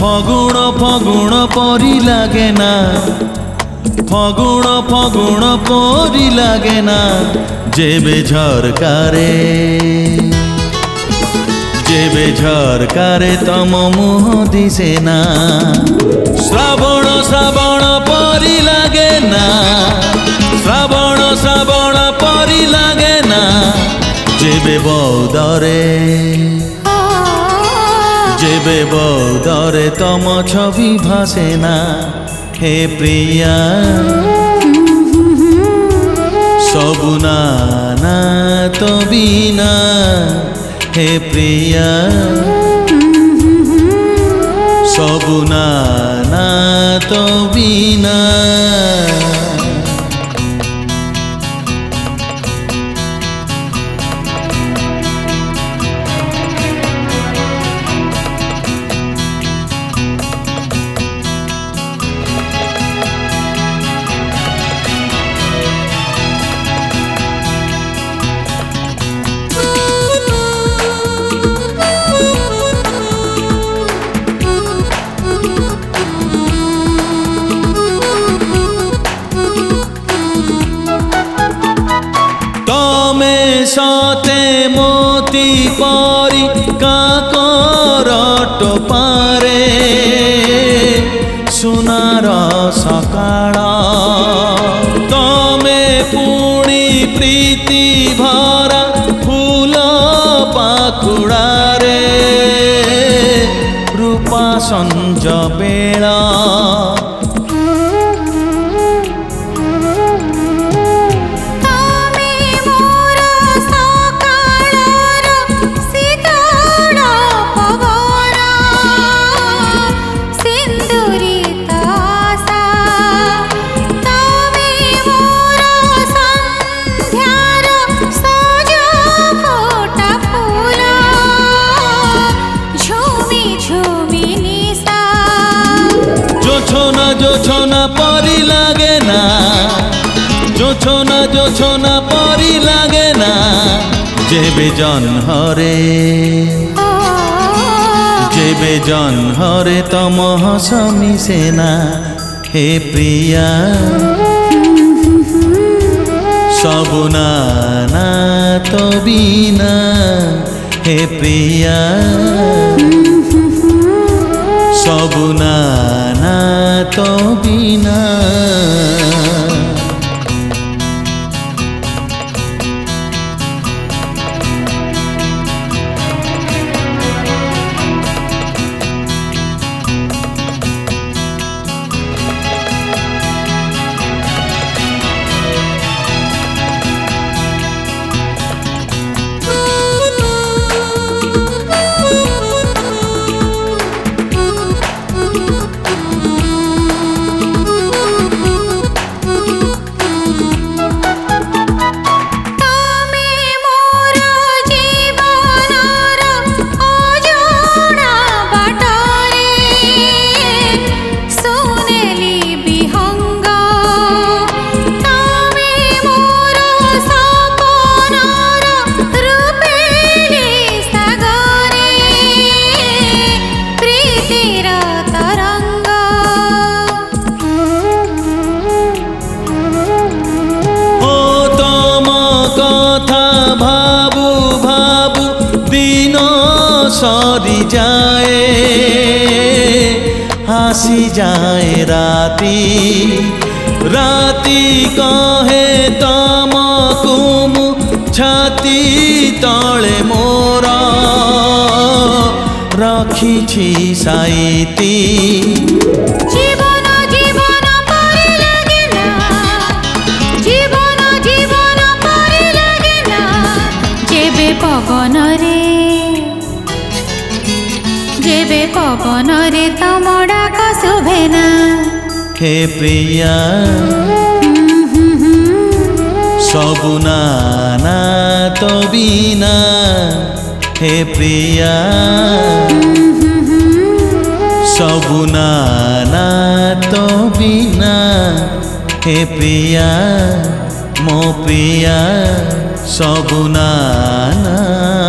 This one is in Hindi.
फगुण फगुण परी लागे ना फगुण फगुण परी लागे ना जेबे झरकारे तम मुह दिसे ना श्रावण श्रावण परी लागे ना श्रावण श्रावण परी लागे ना जेबे बौदरे तम छवि भासे ना हे प्रिया सबु नाना तो बिना हे प्रिया सबु नाना तो बिना सते मोती परी काकर टोपारे सुनार सकाळ तमे पुणी प्रीति भरा फूल पाखुड़ारे रूपा संज बेला जोछना परी लागे ना जोछना परी लागे ना जेबे जन्हरे तम हस मिसे ना हे प्रिया सबु नाना तो बिना हे प्रिया सबु नाना तो बिना सरी जाए आसी जाए राती कहे तम कुमु छाती तले मोर रखी साइती पवन रे तम डाक शुभेना हे प्रिया सबु नाना तो बिना हे प्रिया सबु नाना तो बिना हे प्रिया मो प्रिया सबु नाना।